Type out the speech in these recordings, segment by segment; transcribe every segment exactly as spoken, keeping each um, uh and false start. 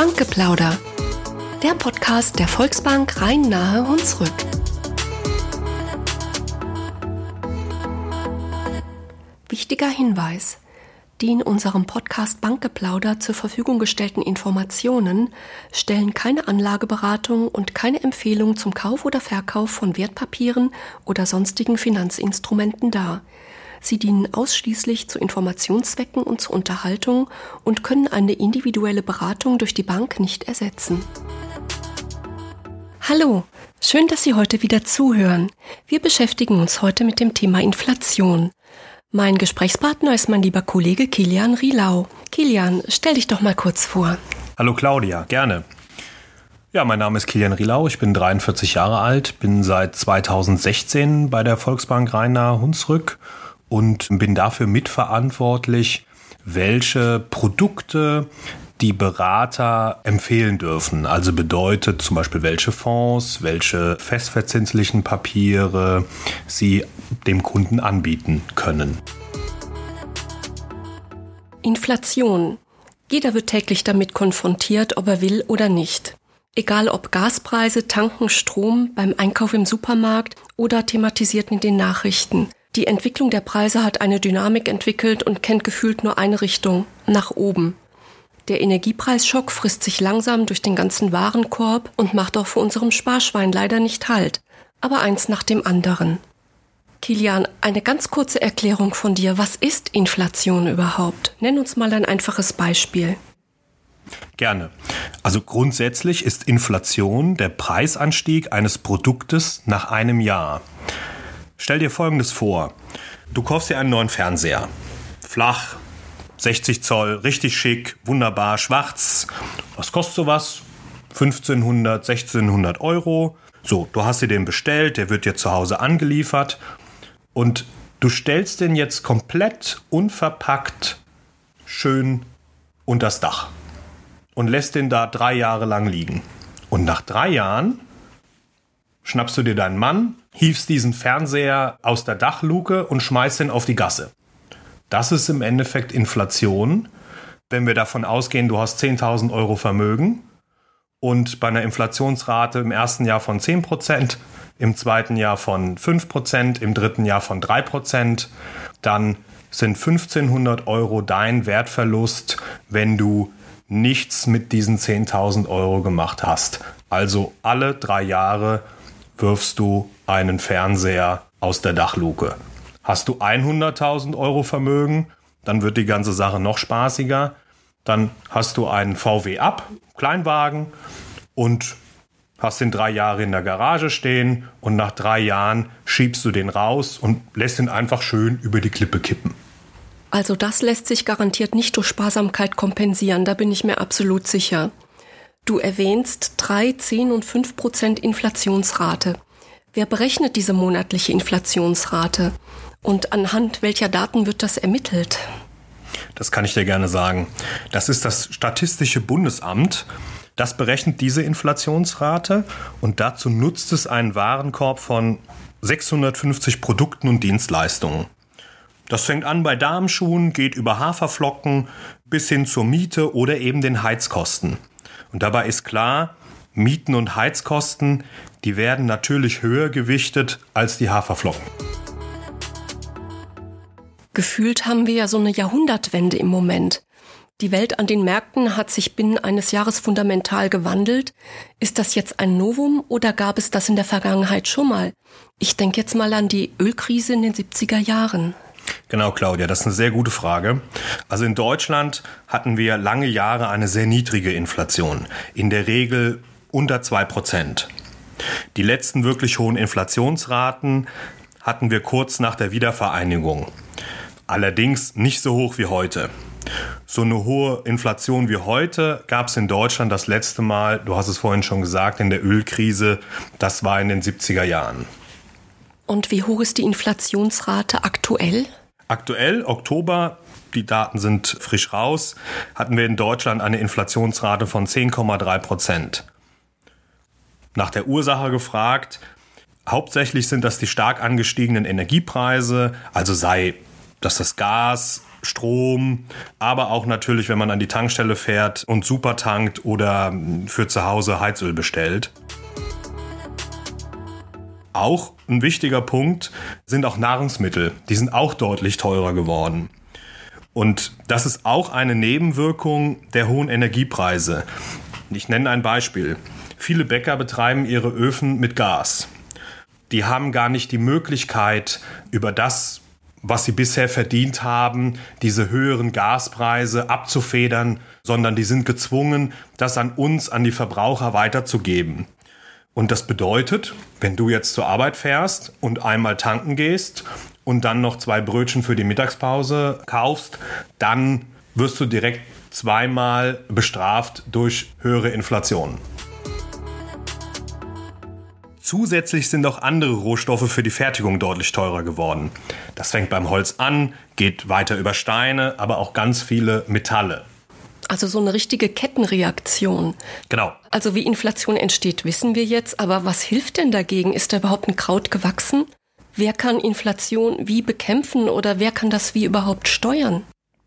Bankgeplauder, der Podcast der Volksbank Rhein-Nahe Hunsrück. Wichtiger Hinweis: Die in unserem Podcast Bankgeplauder zur Verfügung gestellten Informationen stellen keine Anlageberatung und keine Empfehlung zum Kauf oder Verkauf von Wertpapieren oder sonstigen Finanzinstrumenten dar. Sie dienen ausschließlich zu Informationszwecken und zur Unterhaltung und können eine individuelle Beratung durch die Bank nicht ersetzen. Hallo, schön, dass Sie heute wieder zuhören. Wir beschäftigen uns heute mit dem Thema Inflation. Mein Gesprächspartner ist mein lieber Kollege Kilian Rielau. Kilian, stell dich doch mal kurz vor. Hallo Claudia, gerne. Ja, mein Name ist Kilian Rielau, ich bin dreiundvierzig Jahre alt, bin seit zweitausendsechzehn bei der Volksbank Rhein-Nahe Hunsrück und bin dafür mitverantwortlich, welche Produkte die Berater empfehlen dürfen. Also bedeutet zum Beispiel, welche Fonds, welche festverzinslichen Papiere sie dem Kunden anbieten können. Inflation. Jeder wird täglich damit konfrontiert, ob er will oder nicht. Egal ob Gaspreise, Tanken, Strom, beim Einkauf im Supermarkt oder thematisiert in den Nachrichten. Die Entwicklung der Preise hat eine Dynamik entwickelt und kennt gefühlt nur eine Richtung, nach oben. Der Energiepreisschock frisst sich langsam durch den ganzen Warenkorb und macht auch für unserem Sparschwein leider nicht Halt. Aber eins nach dem anderen. Kilian, eine ganz kurze Erklärung von dir. Was ist Inflation überhaupt? Nenn uns mal ein einfaches Beispiel. Gerne. Also grundsätzlich ist Inflation der Preisanstieg eines Produktes nach einem Jahr. Stell dir Folgendes vor. Du kaufst dir einen neuen Fernseher. Flach, sechzig Zoll, richtig schick, wunderbar, schwarz. Was kostet sowas? fünfzehnhundert, sechzehnhundert Euro. So, du hast dir den bestellt, der wird dir zu Hause angeliefert. Und du stellst den jetzt komplett unverpackt schön unters Dach. Und lässt den da drei Jahre lang liegen. Und nach drei Jahren schnappst du dir deinen Mann, hiefst diesen Fernseher aus der Dachluke und schmeißt ihn auf die Gasse. Das ist im Endeffekt Inflation, wenn wir davon ausgehen, du hast zehntausend Euro Vermögen und bei einer Inflationsrate im ersten Jahr von zehn Prozent, im zweiten Jahr von fünf Prozent, im dritten Jahr von drei Prozent, dann sind fünfzehnhundert Euro dein Wertverlust, wenn du nichts mit diesen zehntausend Euro gemacht hast. Also alle drei Jahre wirfst du einen Fernseher aus der Dachluke. Hast du hunderttausend Euro Vermögen, dann wird die ganze Sache noch spaßiger. Dann hast du einen V W Up, Kleinwagen, und hast den drei Jahre in der Garage stehen und nach drei Jahren schiebst du den raus und lässt ihn einfach schön über die Klippe kippen. Also das lässt sich garantiert nicht durch Sparsamkeit kompensieren, da bin ich mir absolut sicher. Du erwähnst drei, zehn und fünf Prozent Inflationsrate. Wer berechnet diese monatliche Inflationsrate? Und anhand welcher Daten wird das ermittelt? Das kann ich dir gerne sagen. Das ist das Statistische Bundesamt. Das berechnet diese Inflationsrate und dazu nutzt es einen Warenkorb von sechshundertfünfzig Produkten und Dienstleistungen. Das fängt an bei Damenschuhen, geht über Haferflocken bis hin zur Miete oder eben den Heizkosten. Und dabei ist klar, Mieten und Heizkosten, die werden natürlich höher gewichtet als die Haferflocken. Gefühlt haben wir ja so eine Jahrhundertwende im Moment. Die Welt an den Märkten hat sich binnen eines Jahres fundamental gewandelt. Ist das jetzt ein Novum oder gab es das in der Vergangenheit schon mal? Ich denke jetzt mal an die Ölkrise in den siebziger Jahren. Genau, Claudia, das ist eine sehr gute Frage. Also in Deutschland hatten wir lange Jahre eine sehr niedrige Inflation, in der Regel unter zwei Prozent. Die letzten wirklich hohen Inflationsraten hatten wir kurz nach der Wiedervereinigung. Allerdings nicht so hoch wie heute. So eine hohe Inflation wie heute gab es in Deutschland das letzte Mal, du hast es vorhin schon gesagt, in der Ölkrise, das war in den siebziger Jahren. Und wie hoch ist die Inflationsrate aktuell? Aktuell, Oktober, die Daten sind frisch raus, hatten wir in Deutschland eine Inflationsrate von zehn Komma drei Prozent. Nach der Ursache gefragt, hauptsächlich sind das die stark angestiegenen Energiepreise, also sei das das Gas, Strom, aber auch natürlich, wenn man an die Tankstelle fährt und super tankt oder für zu Hause Heizöl bestellt. Auch ein wichtiger Punkt sind auch Nahrungsmittel. Die sind auch deutlich teurer geworden. Und das ist auch eine Nebenwirkung der hohen Energiepreise. Ich nenne ein Beispiel. Viele Bäcker betreiben ihre Öfen mit Gas. Die haben gar nicht die Möglichkeit, über das, was sie bisher verdient haben, diese höheren Gaspreise abzufedern, sondern die sind gezwungen, das an uns, an die Verbraucher weiterzugeben. Und das bedeutet, wenn du jetzt zur Arbeit fährst und einmal tanken gehst und dann noch zwei Brötchen für die Mittagspause kaufst, dann wirst du direkt zweimal bestraft durch höhere Inflation. Zusätzlich sind auch andere Rohstoffe für die Fertigung deutlich teurer geworden. Das fängt beim Holz an, geht weiter über Steine, aber auch ganz viele Metalle. Also so eine richtige Kettenreaktion. Genau. Also wie Inflation entsteht, wissen wir jetzt. Aber was hilft denn dagegen? Ist da überhaupt ein Kraut gewachsen? Wer kann Inflation wie bekämpfen oder wer kann das wie überhaupt steuern?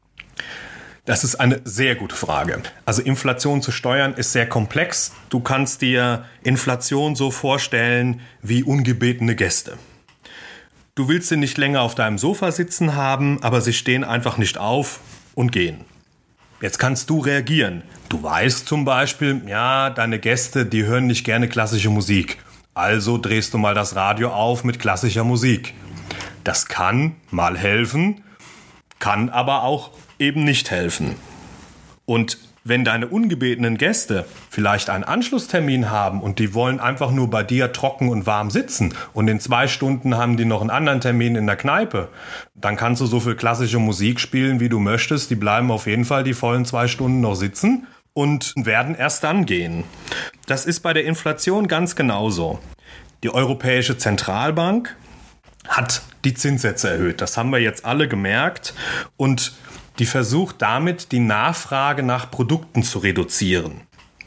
Das ist eine sehr gute Frage. Also Inflation zu steuern ist sehr komplex. Du kannst dir Inflation so vorstellen wie ungebetene Gäste. Du willst sie nicht länger auf deinem Sofa sitzen haben, aber sie stehen einfach nicht auf und gehen. Jetzt kannst du reagieren. Du weißt zum Beispiel, ja, deine Gäste, die hören nicht gerne klassische Musik. Also drehst du mal das Radio auf mit klassischer Musik. Das kann mal helfen, kann aber auch eben nicht helfen. Und wenn deine ungebetenen Gäste vielleicht einen Anschlusstermin haben und die wollen einfach nur bei dir trocken und warm sitzen und in zwei Stunden haben die noch einen anderen Termin in der Kneipe, dann kannst du so viel klassische Musik spielen, wie du möchtest. Die bleiben auf jeden Fall die vollen zwei Stunden noch sitzen und werden erst dann gehen. Das ist bei der Inflation ganz genauso. Die Europäische Zentralbank hat die Zinssätze erhöht. Das haben wir jetzt alle gemerkt und die versucht damit, die Nachfrage nach Produkten zu reduzieren.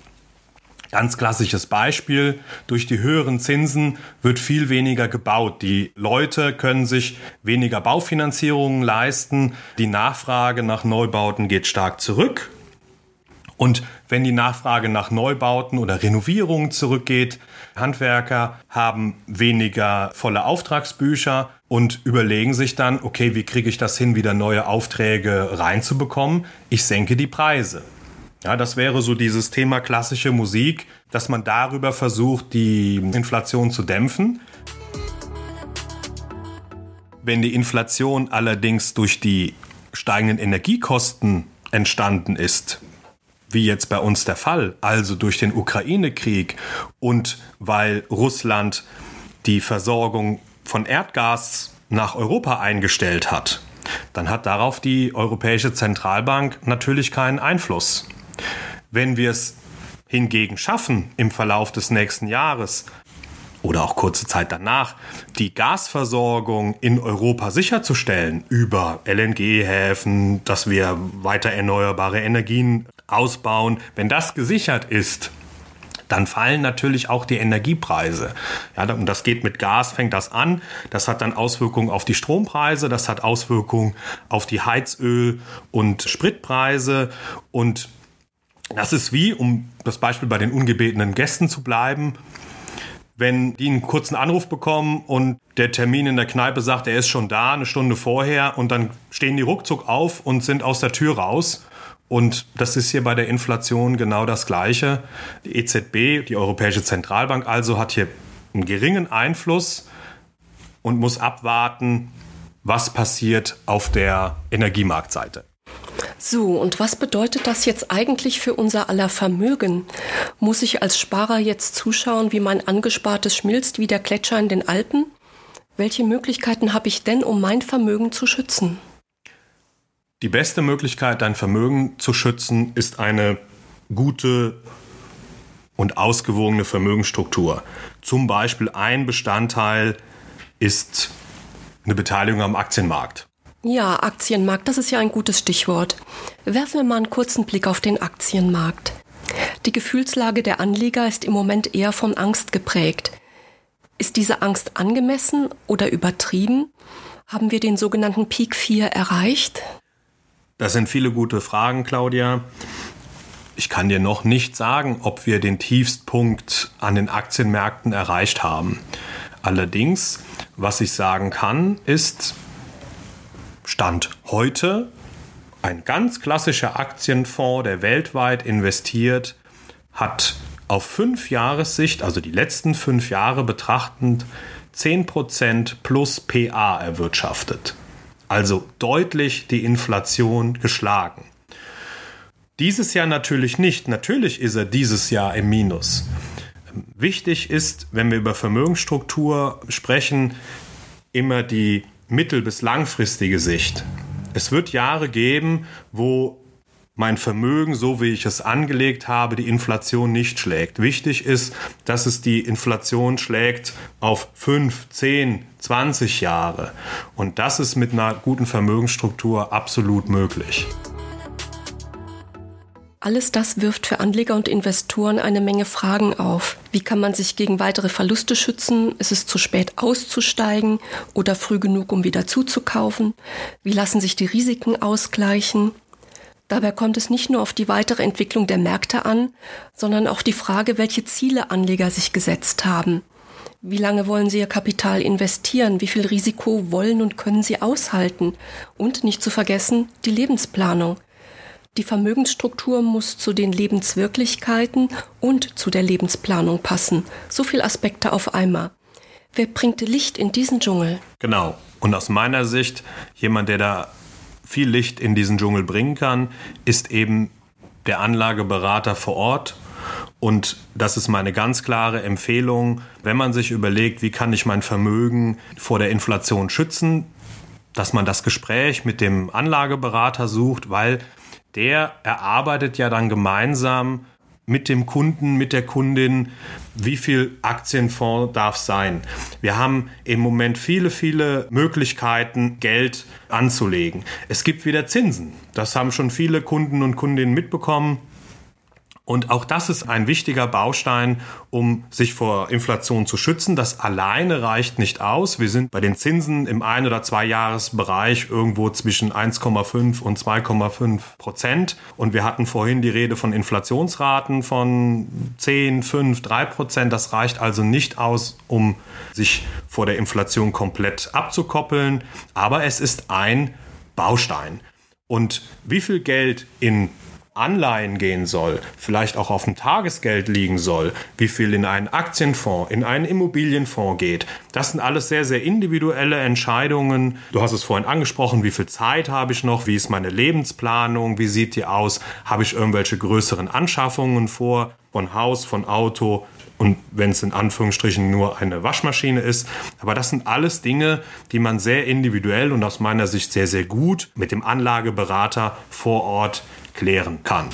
Ganz klassisches Beispiel, durch die höheren Zinsen wird viel weniger gebaut. Die Leute können sich weniger Baufinanzierungen leisten, die Nachfrage nach Neubauten geht stark zurück. Und wenn die Nachfrage nach Neubauten oder Renovierungen zurückgeht, Handwerker haben weniger volle Auftragsbücher und überlegen sich dann, okay, wie kriege ich das hin, wieder neue Aufträge reinzubekommen? Ich senke die Preise. Ja, das wäre so dieses Thema klassische Musik, dass man darüber versucht, die Inflation zu dämpfen. Wenn die Inflation allerdings durch die steigenden Energiekosten entstanden ist, wie jetzt bei uns der Fall, also durch den Ukraine-Krieg und weil Russland die Versorgung von Erdgas nach Europa eingestellt hat, dann hat darauf die Europäische Zentralbank natürlich keinen Einfluss. Wenn wir es hingegen schaffen, im Verlauf des nächsten Jahres oder auch kurze Zeit danach, die Gasversorgung in Europa sicherzustellen über L N G-Häfen, dass wir weiter erneuerbare Energien ausbauen, wenn das gesichert ist, dann fallen natürlich auch die Energiepreise. Ja, und das geht mit Gas, fängt das an. Das hat dann Auswirkungen auf die Strompreise, das hat Auswirkungen auf die Heizöl- und Spritpreise. Und das ist wie, um das Beispiel bei den ungebetenen Gästen zu bleiben, wenn die einen kurzen Anruf bekommen und der Termin in der Kneipe sagt, er ist schon da, eine Stunde vorher, und dann stehen die ruckzuck auf und sind aus der Tür raus. Und das ist hier bei der Inflation genau das Gleiche. Die E Z B, die Europäische Zentralbank also, hat hier einen geringen Einfluss und muss abwarten, was passiert auf der Energiemarktseite. So, und was bedeutet das jetzt eigentlich für unser aller Vermögen? Muss ich als Sparer jetzt zuschauen, wie mein Angespartes schmilzt wie der Gletscher in den Alpen? Welche Möglichkeiten habe ich denn, um mein Vermögen zu schützen? Die beste Möglichkeit, dein Vermögen zu schützen, ist eine gute und ausgewogene Vermögensstruktur. Zum Beispiel ein Bestandteil ist eine Beteiligung am Aktienmarkt. Ja, Aktienmarkt, das ist ja ein gutes Stichwort. Werfen wir mal einen kurzen Blick auf den Aktienmarkt. Die Gefühlslage der Anleger ist im Moment eher von Angst geprägt. Ist diese Angst angemessen oder übertrieben? Haben wir den sogenannten Peak vier erreicht? Das sind viele gute Fragen, Claudia. Ich kann dir noch nicht sagen, ob wir den Tiefstpunkt an den Aktienmärkten erreicht haben. Allerdings, was ich sagen kann, ist, Stand heute, ein ganz klassischer Aktienfonds, der weltweit investiert, hat auf fünf Jahressicht, also die letzten fünf Jahre betrachtend, zehn Prozent plus P A erwirtschaftet. Also deutlich die Inflation geschlagen. Dieses Jahr natürlich nicht. Natürlich ist er dieses Jahr im Minus. Wichtig ist, wenn wir über Vermögensstruktur sprechen, immer die mittel- bis langfristige Sicht. Es wird Jahre geben, wo mein Vermögen, so wie ich es angelegt habe, die Inflation nicht schlägt. Wichtig ist, dass es die Inflation schlägt auf fünf, zehn, zwanzig Jahre. Und das ist mit einer guten Vermögensstruktur absolut möglich. Alles das wirft für Anleger und Investoren eine Menge Fragen auf. Wie kann man sich gegen weitere Verluste schützen? Ist es zu spät auszusteigen oder früh genug, um wieder zuzukaufen? Wie lassen sich die Risiken ausgleichen? Dabei kommt es nicht nur auf die weitere Entwicklung der Märkte an, sondern auch die Frage, welche Ziele Anleger sich gesetzt haben. Wie lange wollen sie ihr Kapital investieren? Wie viel Risiko wollen und können sie aushalten? Und nicht zu vergessen, die Lebensplanung. Die Vermögensstruktur muss zu den Lebenswirklichkeiten und zu der Lebensplanung passen. So viele Aspekte auf einmal. Wer bringt Licht in diesen Dschungel? Genau. Und aus meiner Sicht, jemand, der da viel Licht in diesen Dschungel bringen kann, ist eben der Anlageberater vor Ort. Und das ist meine ganz klare Empfehlung, wenn man sich überlegt, wie kann ich mein Vermögen vor der Inflation schützen, dass man das Gespräch mit dem Anlageberater sucht, weil der erarbeitet ja dann gemeinsam mit dem Kunden, mit der Kundin, wie viel Aktienfonds darf sein. Wir haben im Moment viele, viele Möglichkeiten, Geld anzulegen. Es gibt wieder Zinsen. Das haben schon viele Kunden und Kundinnen mitbekommen. Und auch das ist ein wichtiger Baustein, um sich vor Inflation zu schützen. Das alleine reicht nicht aus. Wir sind bei den Zinsen im ein- oder Zweijahresbereich irgendwo zwischen eins Komma fünf und zwei Komma fünf Prozent. Und wir hatten vorhin die Rede von Inflationsraten von zehn, fünf, drei Prozent. Das reicht also nicht aus, um sich vor der Inflation komplett abzukoppeln. Aber es ist ein Baustein. Und wie viel Geld in Anleihen gehen soll, vielleicht auch auf dem Tagesgeld liegen soll, wie viel in einen Aktienfonds, in einen Immobilienfonds geht. Das sind alles sehr, sehr individuelle Entscheidungen. Du hast es vorhin angesprochen, wie viel Zeit habe ich noch, wie ist meine Lebensplanung, wie sieht die aus, habe ich irgendwelche größeren Anschaffungen vor, von Haus, von Auto und wenn es in Anführungsstrichen nur eine Waschmaschine ist. Aber das sind alles Dinge, die man sehr individuell und aus meiner Sicht sehr, sehr gut mit dem Anlageberater vor Ort klären kann.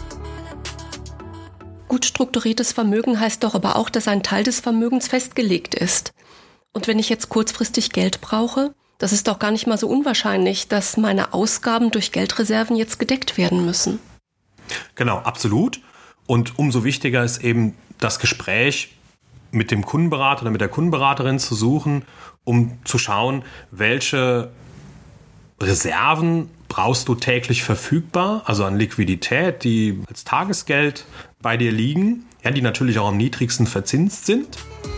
Gut strukturiertes Vermögen heißt doch aber auch, dass ein Teil des Vermögens festgelegt ist. Und wenn ich jetzt kurzfristig Geld brauche, das ist doch gar nicht mal so unwahrscheinlich, dass meine Ausgaben durch Geldreserven jetzt gedeckt werden müssen. Genau, absolut. Und umso wichtiger ist eben das Gespräch mit dem Kundenberater oder mit der Kundenberaterin zu suchen, um zu schauen, welche Reserven brauchst du täglich verfügbar, also an Liquidität, die als Tagesgeld bei dir liegen, ja, die natürlich auch am niedrigsten verzinst sind.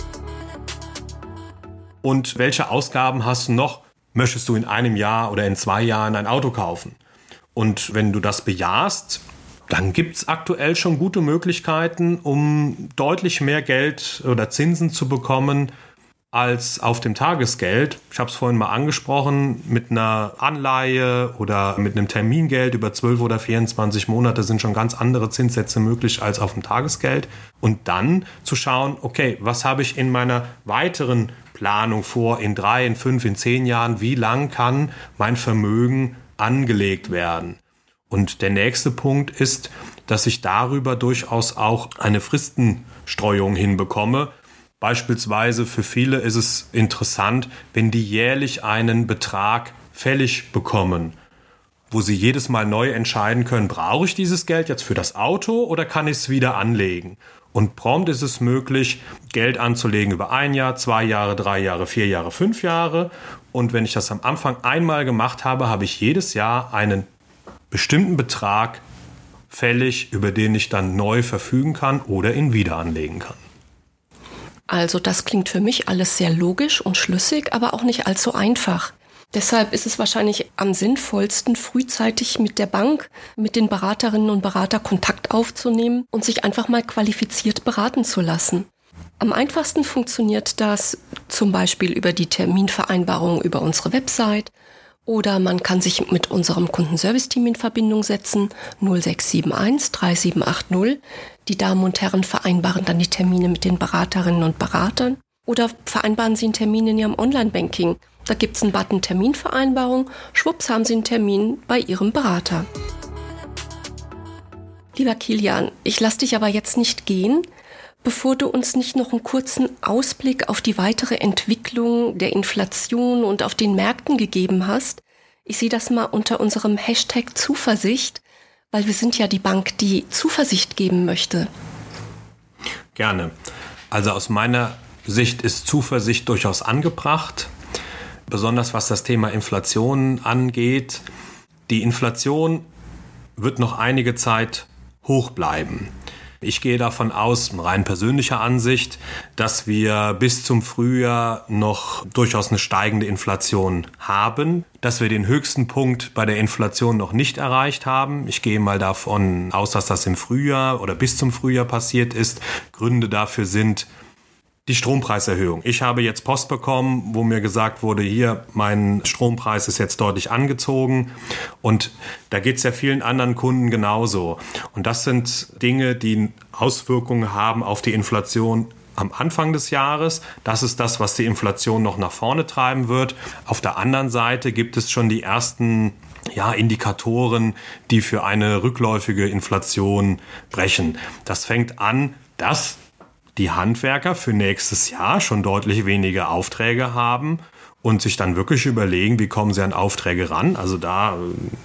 Und welche Ausgaben hast du noch? Möchtest du in einem Jahr oder in zwei Jahren ein Auto kaufen? Und wenn du das bejahst, dann gibt es aktuell schon gute Möglichkeiten, um deutlich mehr Geld oder Zinsen zu bekommen als auf dem Tagesgeld. Ich habe es vorhin mal angesprochen, mit einer Anleihe oder mit einem Termingeld über zwölf oder vierundzwanzig Monate sind schon ganz andere Zinssätze möglich als auf dem Tagesgeld. Und dann zu schauen, okay, was habe ich in meiner weiteren Planung vor, in drei, in fünf, in zehn Jahren, wie lang kann mein Vermögen angelegt werden? Und der nächste Punkt ist, dass ich darüber durchaus auch eine Fristenstreuung hinbekomme. Beispielsweise für viele ist es interessant, wenn die jährlich einen Betrag fällig bekommen, wo sie jedes Mal neu entscheiden können, brauche ich dieses Geld jetzt für das Auto oder kann ich es wieder anlegen? Und prompt ist es möglich, Geld anzulegen über ein Jahr, zwei Jahre, drei Jahre, vier Jahre, fünf Jahre. Und wenn ich das am Anfang einmal gemacht habe, habe ich jedes Jahr einen bestimmten Betrag fällig, über den ich dann neu verfügen kann oder ihn wieder anlegen kann. Also das klingt für mich alles sehr logisch und schlüssig, aber auch nicht allzu einfach. Deshalb ist es wahrscheinlich am sinnvollsten, frühzeitig mit der Bank, mit den Beraterinnen und Beratern Kontakt aufzunehmen und sich einfach mal qualifiziert beraten zu lassen. Am einfachsten funktioniert das zum Beispiel über die Terminvereinbarung über unsere Website oder man kann sich mit unserem Kundenservice-Team in Verbindung setzen, null sechs sieben eins drei sieben acht null. Die Damen und Herren vereinbaren dann die Termine mit den Beraterinnen und Beratern oder vereinbaren Sie einen Termin in Ihrem Online-Banking. Da gibt es einen Button Terminvereinbarung, schwupps haben Sie einen Termin bei Ihrem Berater. Lieber Kilian, ich lasse dich aber jetzt nicht gehen, bevor du uns nicht noch einen kurzen Ausblick auf die weitere Entwicklung der Inflation und auf den Märkten gegeben hast. Ich sehe das mal unter unserem Hashtag Zuversicht, weil wir sind ja die Bank, die Zuversicht geben möchte. Gerne. Also aus meiner Sicht ist Zuversicht durchaus angebracht. Besonders was das Thema Inflation angeht. Die Inflation wird noch einige Zeit hoch bleiben. Ich gehe davon aus, rein persönlicher Ansicht, dass wir bis zum Frühjahr noch durchaus eine steigende Inflation haben, dass wir den höchsten Punkt bei der Inflation noch nicht erreicht haben. Ich gehe mal davon aus, dass das im Frühjahr oder bis zum Frühjahr passiert ist. Gründe dafür sind die Strompreiserhöhung. Ich habe jetzt Post bekommen, wo mir gesagt wurde, hier, mein Strompreis ist jetzt deutlich angezogen. Und da geht es ja vielen anderen Kunden genauso. Und das sind Dinge, die Auswirkungen haben auf die Inflation am Anfang des Jahres. Das ist das, was die Inflation noch nach vorne treiben wird. Auf der anderen Seite gibt es schon die ersten ja, Indikatoren, die für eine rückläufige Inflation brechen. Das fängt an, dass die Handwerker für nächstes Jahr schon deutlich weniger Aufträge haben und sich dann wirklich überlegen, wie kommen sie an Aufträge ran, also da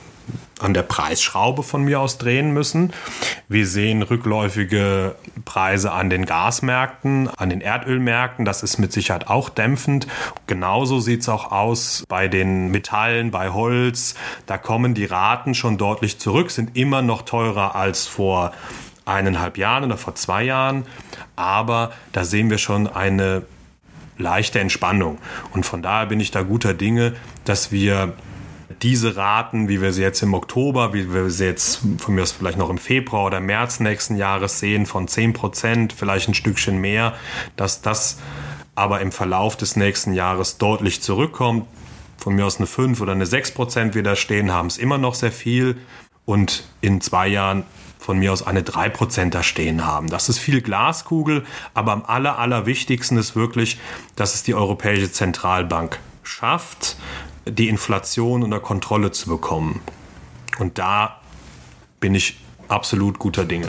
an der Preisschraube von mir aus drehen müssen. Wir sehen rückläufige Preise an den Gasmärkten, an den Erdölmärkten, das ist mit Sicherheit auch dämpfend. Genauso sieht es auch aus bei den Metallen, bei Holz, da kommen die Raten schon deutlich zurück, sind immer noch teurer als vor eineinhalb Jahren oder vor zwei Jahren, aber da sehen wir schon eine leichte Entspannung. Und von daher bin ich da guter Dinge, dass wir diese Raten, wie wir sie jetzt im Oktober, wie wir sie jetzt von mir aus vielleicht noch im Februar oder März nächsten Jahres sehen, von zehn Prozent, vielleicht ein Stückchen mehr, dass das aber im Verlauf des nächsten Jahres deutlich zurückkommt. Von mir aus eine fünf oder eine sechs Prozent wieder stehen, haben es immer noch sehr viel und in zwei Jahren von mir aus eine drei Prozent da stehen haben. Das ist viel Glaskugel, aber am aller, allerwichtigsten ist wirklich, dass es die Europäische Zentralbank schafft, die Inflation unter Kontrolle zu bekommen. Und da bin ich absolut guter Dinge.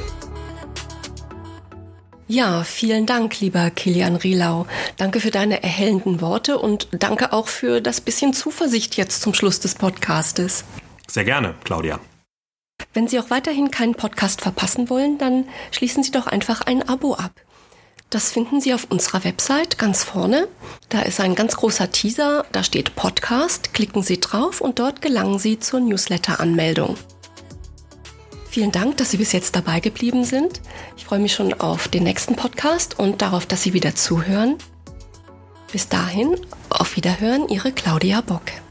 Ja, vielen Dank, lieber Kilian Rielau. Danke für deine erhellenden Worte und danke auch für das bisschen Zuversicht jetzt zum Schluss des Podcastes. Sehr gerne, Claudia. Wenn Sie auch weiterhin keinen Podcast verpassen wollen, dann schließen Sie doch einfach ein Abo ab. Das finden Sie auf unserer Website ganz vorne. Da ist ein ganz großer Teaser, da steht Podcast. Klicken Sie drauf und dort gelangen Sie zur Newsletter-Anmeldung. Vielen Dank, dass Sie bis jetzt dabei geblieben sind. Ich freue mich schon auf den nächsten Podcast und darauf, dass Sie wieder zuhören. Bis dahin, auf Wiederhören, Ihre Claudia Bock.